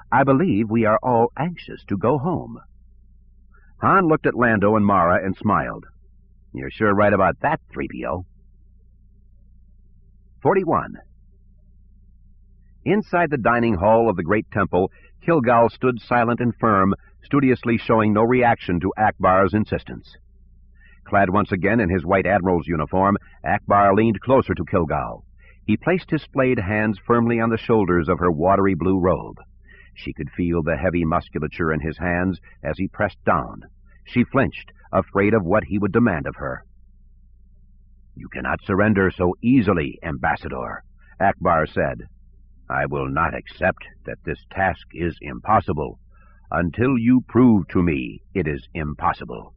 I believe we are all anxious to go home." Han looked at Lando and Mara and smiled. "You're sure right about that, 3PO. 41. Inside the dining hall of the great temple, Kilgal stood silent and firm, studiously showing no reaction to Akbar's insistence. Clad once again in his white admiral's uniform, Akbar leaned closer to Kilgal. He placed his splayed hands firmly on the shoulders of her watery blue robe. She could feel the heavy musculature in his hands as he pressed down. She flinched, afraid of what he would demand of her. "You cannot surrender so easily, Ambassador," Akbar said. "I will not accept that this task is impossible until you prove to me it is impossible."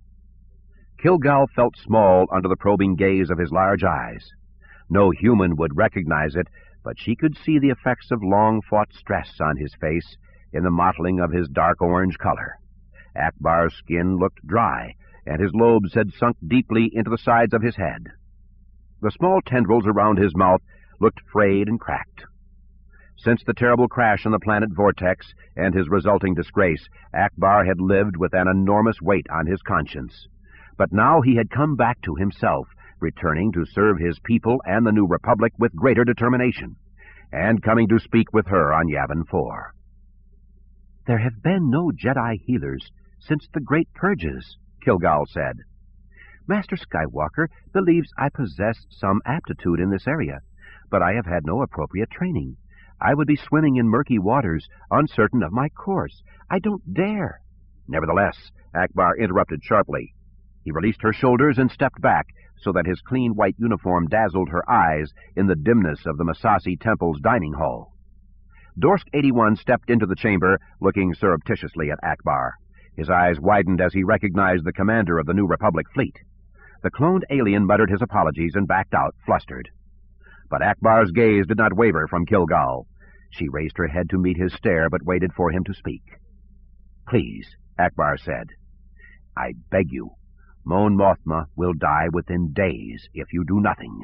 Kilgal felt small under the probing gaze of his large eyes. No human would recognize it, but she could see the effects of long-fought stress on his face in the mottling of his dark orange color. Akbar's skin looked dry, and his lobes had sunk deeply into the sides of his head. The small tendrils around his mouth looked frayed and cracked. Since the terrible crash on the planet Vortex and his resulting disgrace, Akbar had lived with an enormous weight on his conscience. But now he had come back to himself, returning to serve his people and the New Republic with greater determination, and coming to speak with her on Yavin 4. "There have been no Jedi healers since the Great Purges," Kilgal said. "Master Skywalker believes I possess some aptitude in this area, but I have had no appropriate training. I would be swimming in murky waters, uncertain of my course. I don't dare." "Nevertheless," Akbar interrupted sharply. He released her shoulders and stepped back, so that his clean white uniform dazzled her eyes in the dimness of the Massassi Temple's dining hall. Dorsk 81 stepped into the chamber, looking surreptitiously at Akbar. His eyes widened as he recognized the commander of the New Republic fleet. The cloned alien muttered his apologies and backed out, flustered. But Akbar's gaze did not waver from Kilgal. She raised her head to meet his stare, but waited for him to speak. "Please," Akbar said. "I beg you. Mon Mothma will die within days if you do nothing."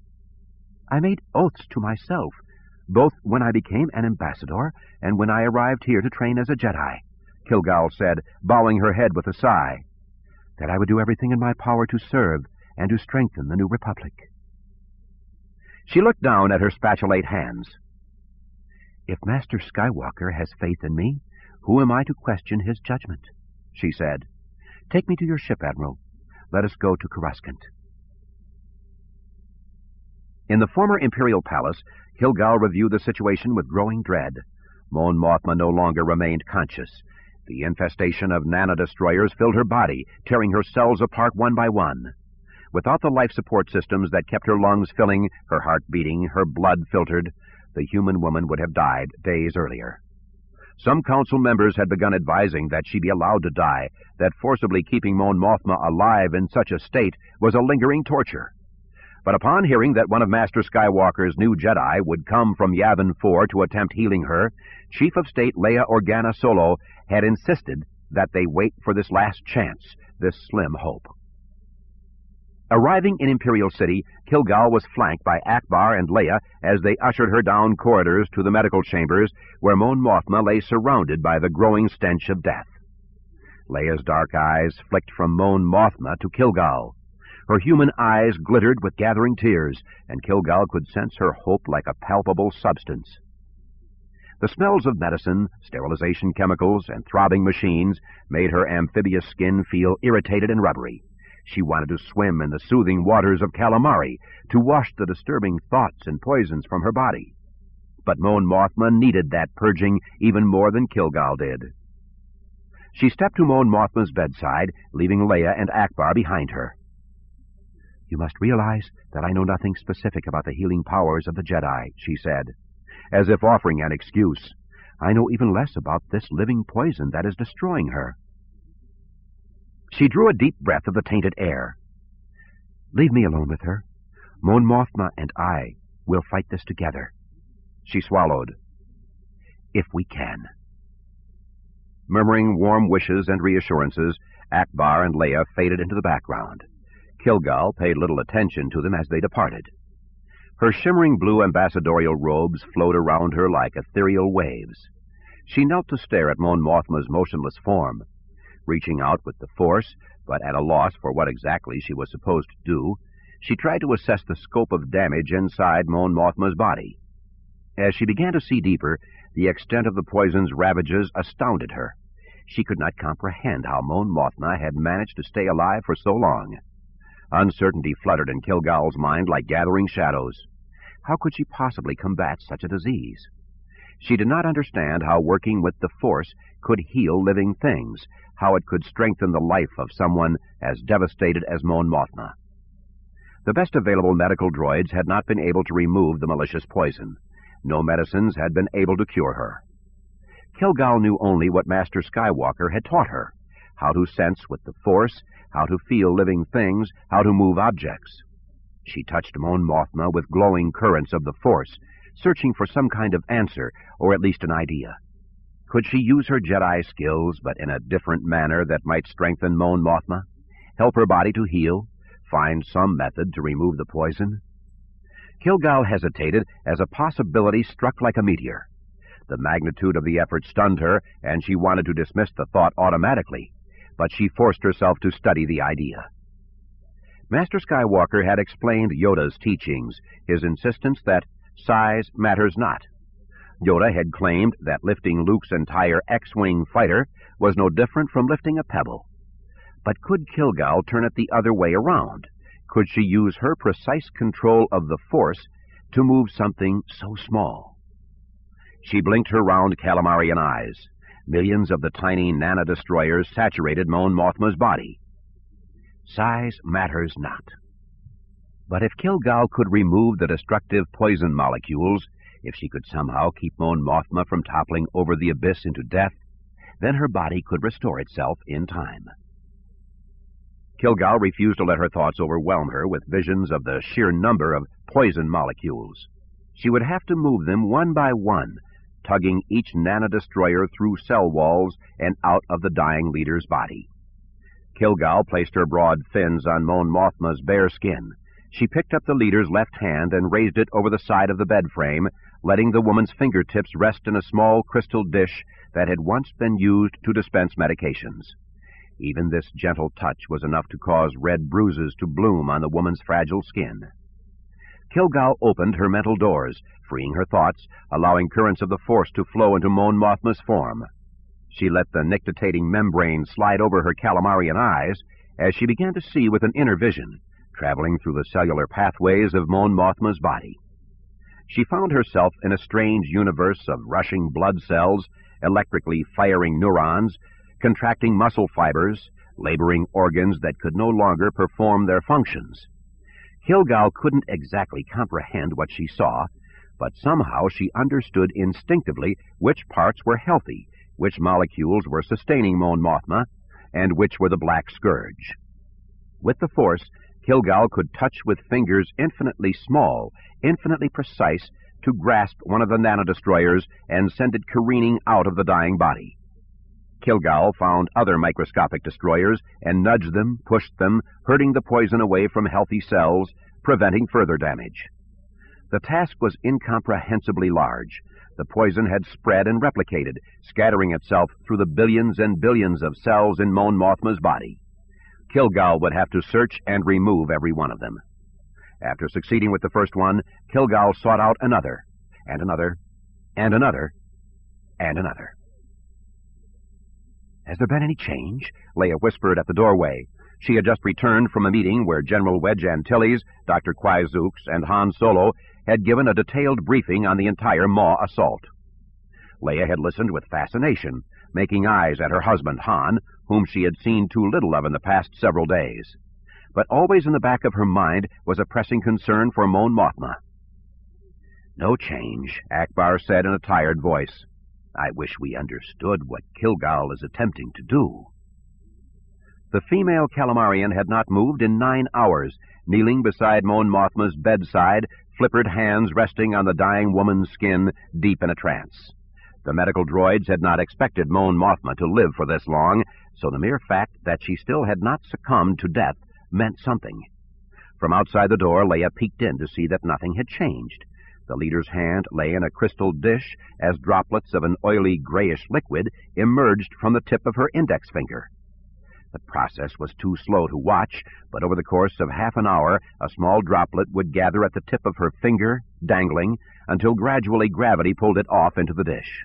"I made oaths to myself, both when I became an ambassador and when I arrived here to train as a Jedi," Kilgal said, bowing her head with a sigh, "that I would do everything in my power to serve and to strengthen the New Republic." She looked down at her spatulate hands. "If Master Skywalker has faith in me, who am I to question his judgment?" she said. "Take me to your ship, Admiral. Let us go to Coruscant." In the former Imperial Palace, Kilgal reviewed the situation with growing dread. Mon Mothma no longer remained conscious. The infestation of nanodestroyers filled her body, tearing her cells apart one by one. Without the life support systems that kept her lungs filling, her heart beating, her blood filtered, the human woman would have died days earlier. Some council members had begun advising that she be allowed to die, that forcibly keeping Mon Mothma alive in such a state was a lingering torture. But upon hearing that one of Master Skywalker's new Jedi would come from Yavin 4 to attempt healing her, Chief of State Leia Organa Solo had insisted that they wait for this last chance, this slim hope. Arriving in Imperial City, Kilgal was flanked by Akbar and Leia as they ushered her down corridors to the medical chambers, where Mon Mothma lay surrounded by the growing stench of death. Leia's dark eyes flicked from Mon Mothma to Kilgal. Her human eyes glittered with gathering tears, and Kilgal could sense her hope like a palpable substance. The smells of medicine, sterilization chemicals, and throbbing machines made her amphibious skin feel irritated and rubbery. She wanted to swim in the soothing waters of Calamari, to wash the disturbing thoughts and poisons from her body. But Mon Mothma needed that purging even more than Kilgal did. She stepped to Mon Mothma's bedside, leaving Leia and Akbar behind her. "You must realize that I know nothing specific about the healing powers of the Jedi," she said, as if offering an excuse. "I know even less about this living poison that is destroying her." She drew a deep breath of the tainted air. "Leave me alone with her. Mon Mothma and I will fight this together." She swallowed. "If we can." Murmuring warm wishes and reassurances, Akbar and Leia faded into the background. Kilgal paid little attention to them as they departed. Her shimmering blue ambassadorial robes flowed around her like ethereal waves. She knelt to stare at Mon Mothma's motionless form. Reaching out with the force, but at a loss for what exactly she was supposed to do, she tried to assess the scope of damage inside Mon Mothma's body. As she began to see deeper, the extent of the poison's ravages astounded her. She could not comprehend how Mon Mothma had managed to stay alive for so long. Uncertainty fluttered in Kilgal's mind like gathering shadows. How could she possibly combat such a disease? She did not understand how working with the Force could heal living things, how it could strengthen the life of someone as devastated as Mon Mothma. The best available medical droids had not been able to remove the malicious poison. No medicines had been able to cure her. Kilgal knew only what Master Skywalker had taught her, how to sense with the Force, how to feel living things, how to move objects. She touched Mon Mothma with glowing currents of the Force, searching for some kind of answer, or at least an idea. Could she use her Jedi skills, but in a different manner that might strengthen Mon Mothma, help her body to heal, find some method to remove the poison? Kilgal hesitated as a possibility struck like a meteor. The magnitude of the effort stunned her, and she wanted to dismiss the thought automatically, but she forced herself to study the idea. Master Skywalker had explained Yoda's teachings, his insistence that size matters not. Yoda had claimed that lifting Luke's entire X-Wing fighter was no different from lifting a pebble. But could Kilgal turn it the other way around? Could she use her precise control of the Force to move something so small? She blinked her round Calamarian eyes. Millions of the tiny nano-destroyers saturated Mon Mothma's body. Size matters not. But if Kilgal could remove the destructive poison molecules, if she could somehow keep Mon Mothma from toppling over the abyss into death, then her body could restore itself in time. Kilgal refused to let her thoughts overwhelm her with visions of the sheer number of poison molecules. She would have to move them one by one, tugging each nano-destroyer through cell walls and out of the dying leader's body. Kilgal placed her broad fins on Mon Mothma's bare skin. She picked up the leader's left hand and raised it over the side of the bed frame, letting the woman's fingertips rest in a small crystal dish that had once been used to dispense medications. Even this gentle touch was enough to cause red bruises to bloom on the woman's fragile skin. Kilgal opened her mental doors, freeing her thoughts, allowing currents of the Force to flow into Mon Mothma's form. She let the nictitating membrane slide over her Calamarian eyes as she began to see with an inner vision, traveling through the cellular pathways of Mon Mothma's body. She found herself in a strange universe of rushing blood cells, electrically firing neurons, contracting muscle fibers, laboring organs that could no longer perform their functions. Kilgal couldn't exactly comprehend what she saw, but somehow she understood instinctively which parts were healthy, which molecules were sustaining Mon Mothma, and which were the Black Scourge. With the Force, Kilgal could touch with fingers infinitely small, infinitely precise, to grasp one of the nano-destroyers and send it careening out of the dying body. Kilgal found other microscopic destroyers and nudged them, pushed them, herding the poison away from healthy cells, preventing further damage. The task was incomprehensibly large. The poison had spread and replicated, scattering itself through the billions and billions of cells in Mon Mothma's body. Kilgal would have to search and remove every one of them. After succeeding with the first one, Kilgal sought out another, and another, and another, and another. "Has there been any change?" Leia whispered at the doorway. She had just returned from a meeting where General Wedge Antilles, Dr. Quizooks, and Han Solo had given a detailed briefing on the entire Maw assault. Leia had listened with fascination, making eyes at her husband, Han, whom she had seen too little of in the past several days. But always in the back of her mind was a pressing concern for Mon Mothma. "No change," Ackbar said in a tired voice. "I wish we understood what Kilgal is attempting to do." The female Calamarian had not moved in 9 hours, kneeling beside Mon Mothma's bedside, flippered hands resting on the dying woman's skin, deep in a trance. The medical droids had not expected Mon Mothma to live for this long, so the mere fact that she still had not succumbed to death meant something. From outside the door, Leia peeked in to see that nothing had changed. The leader's hand lay in a crystal dish as droplets of an oily grayish liquid emerged from the tip of her index finger. The process was too slow to watch, but over the course of half an hour a small droplet would gather at the tip of her finger, dangling, until gradually gravity pulled it off into the dish.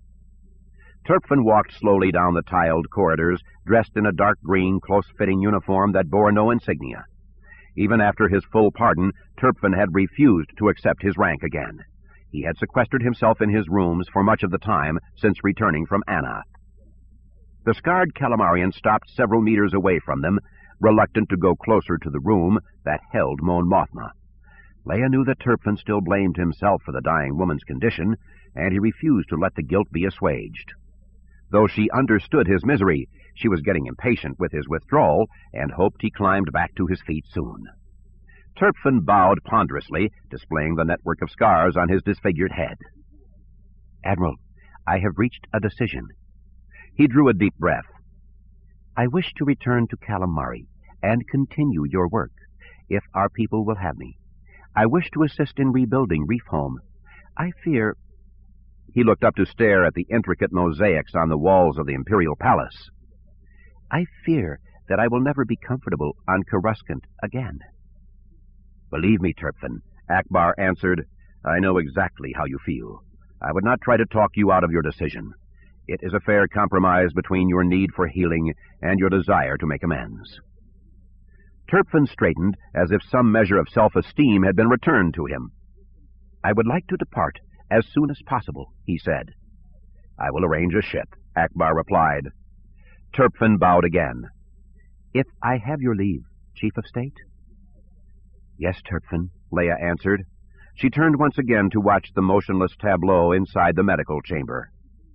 Turpin walked slowly down the tiled corridors, dressed in a dark green, close-fitting uniform that bore no insignia. Even after his full pardon, Turpin had refused to accept his rank again. He had sequestered himself in his rooms for much of the time since returning from Anna. The scarred Calamarian stopped several meters away from them, reluctant to go closer to the room that held Mon Mothma. Leia knew that Turpin still blamed himself for the dying woman's condition, and he refused to let the guilt be assuaged. Though she understood his misery, she was getting impatient with his withdrawal and hoped he climbed back to his feet soon. Turpin bowed ponderously, displaying the network of scars on his disfigured head. "Admiral, I have reached a decision." He drew a deep breath. "I wish to return to Calamari and continue your work, if our people will have me. I wish to assist in rebuilding Reef Home. I fear—" He looked up to stare at the intricate mosaics on the walls of the Imperial Palace. "I fear that I will never be comfortable on Coruscant again." "Believe me, Turpin," Ackbar answered, "I know exactly how you feel. I would not try to talk you out of your decision. It is a fair compromise between your need for healing and your desire to make amends." Turpin straightened as if some measure of self-esteem had been returned to him. "I would like to depart as soon as possible," he said. "I will arrange a ship," Ackbar replied. Turpin bowed again. "If I have your leave, Chief of State?" "Yes, Turpin," Leia answered. She turned once again to watch the motionless tableau inside the medical chamber.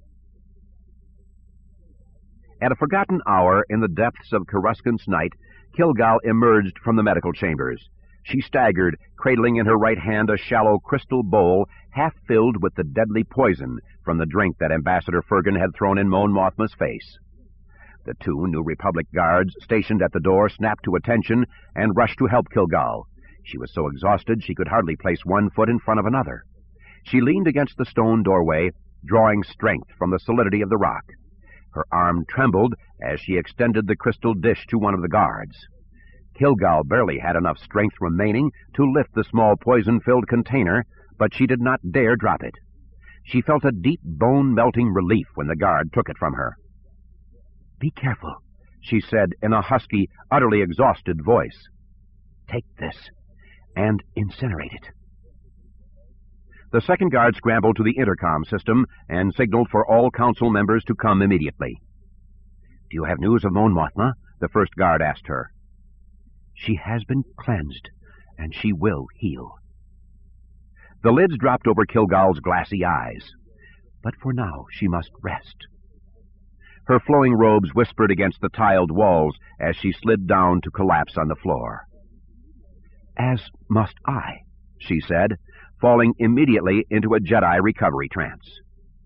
At a forgotten hour in the depths of Coruscant's night, Kilgal emerged from the medical chambers. She staggered, cradling in her right hand a shallow crystal bowl half filled with the deadly poison from the drink that Ambassador Fergan had thrown in Mon Mothma's face. The two New Republic guards stationed at the door snapped to attention and rushed to help Kilgal. She was so exhausted she could hardly place one foot in front of another. She leaned against the stone doorway, drawing strength from the solidity of the rock. Her arm trembled as she extended the crystal dish to one of the guards. Kilgal barely had enough strength remaining to lift the small poison-filled container, but she did not dare drop it. She felt a deep bone-melting relief when the guard took it from her. "Be careful," she said in a husky, utterly exhausted voice. "Take this and incinerate it." The second guard scrambled to the intercom system and signaled for all council members to come immediately. "Do you have news of Mon Mothma?" the first guard asked her. "She has been cleansed, and she will heal." The lids dropped over Kilgal's glassy eyes. But for now she must rest. Her flowing robes whispered against the tiled walls as she slid down to collapse on the floor. "As must I," she said, falling immediately into a Jedi recovery trance.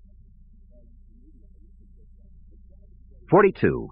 42.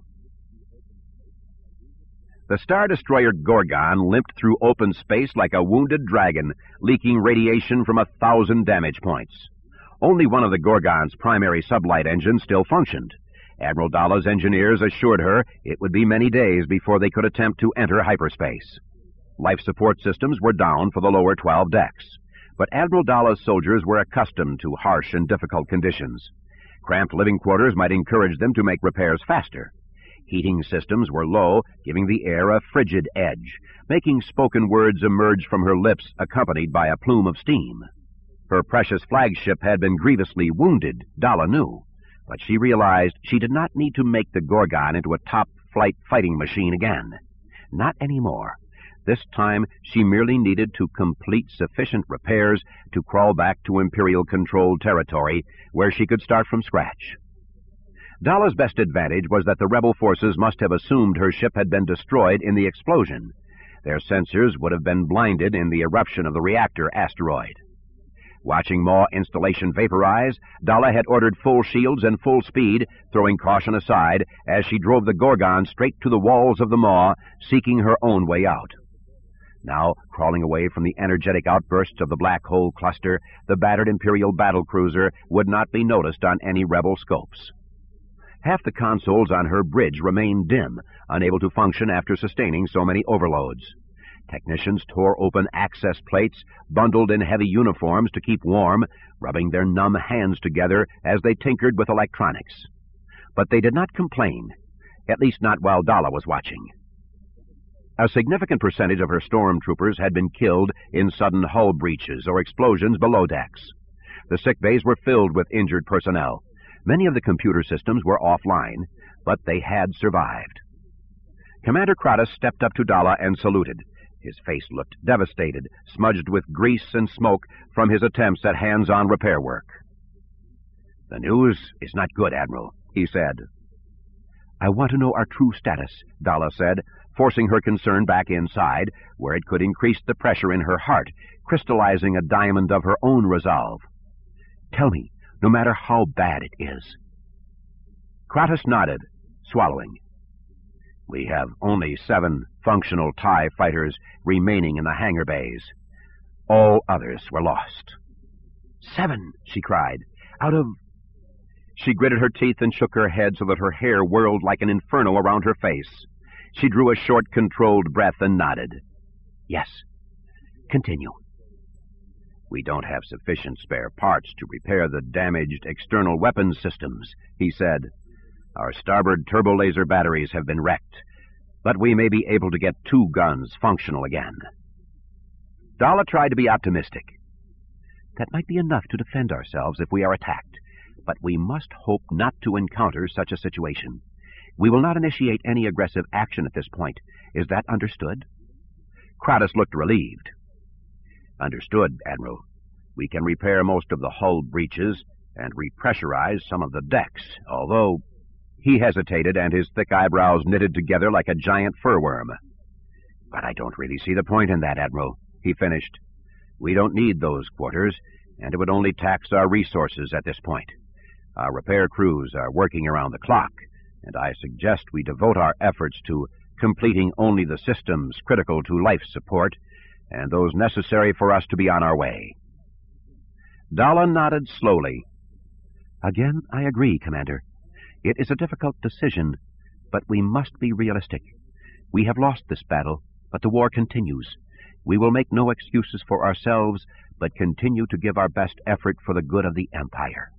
The Star Destroyer Gorgon limped through open space like a wounded dragon, leaking radiation from 1,000 damage points. Only one of the Gorgon's primary sublight engines still functioned. Admiral Dalla's engineers assured her it would be many days before they could attempt to enter hyperspace. Life support systems were down for the lower 12 decks, but Admiral Dalla's soldiers were accustomed to harsh and difficult conditions. Cramped living quarters might encourage them to make repairs faster. Heating systems were low, giving the air a frigid edge, making spoken words emerge from her lips accompanied by a plume of steam. Her precious flagship had been grievously wounded, Dalla knew, but she realized she did not need to make the Gorgon into a top-flight fighting machine again. Not anymore. This time she merely needed to complete sufficient repairs to crawl back to Imperial-controlled territory, where she could start from scratch. Dalla's best advantage was that the rebel forces must have assumed her ship had been destroyed in the explosion. Their sensors would have been blinded in the eruption of the reactor asteroid. Watching Maw installation vaporize, Dalla had ordered full shields and full speed, throwing caution aside as she drove the Gorgon straight to the walls of the Maw, seeking her own way out. Now, crawling away from the energetic outbursts of the black hole cluster, the battered Imperial battlecruiser would not be noticed on any rebel scopes. Half the consoles on her bridge remained dim, unable to function after sustaining so many overloads. Technicians tore open access plates, bundled in heavy uniforms to keep warm, rubbing their numb hands together as they tinkered with electronics. But they did not complain, at least not while Dalla was watching. A significant percentage of her stormtroopers had been killed in sudden hull breaches or explosions below decks. The sick bays were filled with injured personnel. Many of the computer systems were offline, but they had survived. Commander Kratos stepped up to Dalla and saluted. His face looked devastated, smudged with grease and smoke from his attempts at hands-on repair work. "The news is not good, Admiral," he said. "I want to know our true status," Dalla said, forcing her concern back inside, where it could increase the pressure in her heart, crystallizing a diamond of her own resolve. "Tell me, no matter how bad it is." Kratos nodded, swallowing. "We have only 7 functional TIE fighters remaining in the hangar bays. All others were lost." 7, she cried. "Out of—" She gritted her teeth and shook her head so that her hair whirled like an inferno around her face. She drew a short, controlled breath and nodded. "Yes. Continue." "We don't have sufficient spare parts to repair the damaged external weapons systems," he said. "Our starboard turbolaser batteries have been wrecked, but we may be able to get 2 guns functional again." Dalla tried to be optimistic. "That might be enough to defend ourselves if we are attacked, but we must hope not to encounter such a situation. We will not initiate any aggressive action at this point. Is that understood?" Kratos looked relieved. "Understood, Admiral. We can repair most of the hull breaches and repressurize some of the decks, although—" He hesitated, and his thick eyebrows knitted together like a giant furworm. "But I don't really see the point in that, Admiral," he finished. "We don't need those quarters, and it would only tax our resources at this point. Our repair crews are working around the clock, and I suggest we devote our efforts to completing only the systems critical to life support and those necessary for us to be on our way." Dalla nodded slowly. "Again, I agree, Commander. It is a difficult decision, but we must be realistic. We have lost this battle, but the war continues. We will make no excuses for ourselves, but continue to give our best effort for the good of the Empire."